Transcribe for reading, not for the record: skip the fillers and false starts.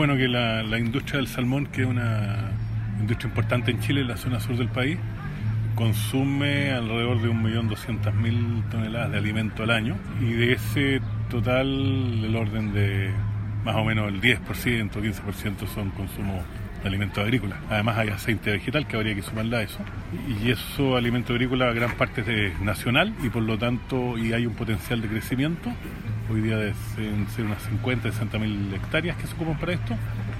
Bueno, que la industria del salmón, que es una industria importante en Chile, en la zona sur del país, consume alrededor de 1.200.000 toneladas de alimento al año, y de ese total el orden de más o menos el 10%, 15% son consumos de alimentos agrícolas. Además hay aceite vegetal que habría que sumarle a eso, y eso, alimento agrícola, gran parte es nacional y por lo tanto y hay un potencial de crecimiento. Hoy día deben ser unas 50, 60.000 hectáreas que se ocupan para esto,